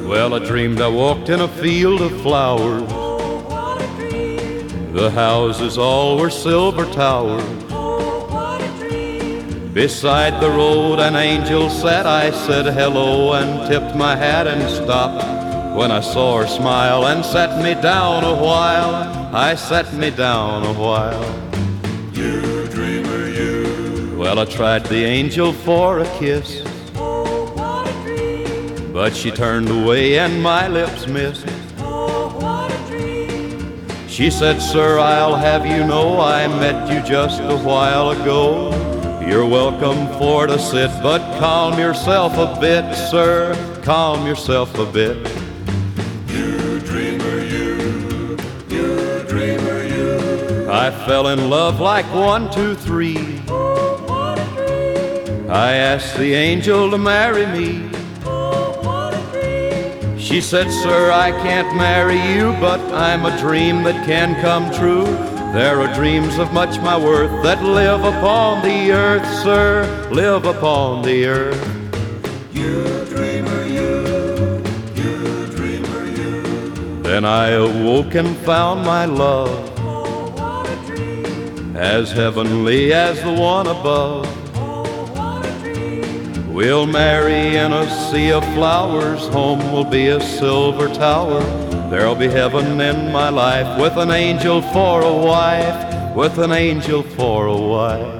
Well, I dreamed I walked in a field of flowers. Oh, what a dream. The houses all were silver towers. Oh, what a dream. Beside the road an angel sat. I said hello and tipped my hat and stopped when I saw her smile and sat me down a while. I sat me down a while. You dreamer, you. Well, I tried the angel for a kiss, Oh, what a dream. but she turned away and my lips missed. Oh, what a dream. She said, "Sir, I'll have you know I met you just a while ago. You're welcome for to sit, but calm yourself a bit, sir, calm yourself a bit." You dreamer, you. You dreamer, you. I fell in love like 1, 2, 3. Oh, what a dream. I asked the angel to marry me. Oh, what a dream. She said, "Sir, I can't marry you, but I'm a dream that can come true. There are dreams of much my worth that live upon the earth, sir, live upon the earth." You dreamer, you. You dreamer, you. Then I awoke and found my love Oh, what a dream. as heavenly as the one above. Oh, what a dream. We'll marry in a sea of flowers. Home will be a silver tower. There'll be heaven in my life with an angel for a wife, with an angel for a wife.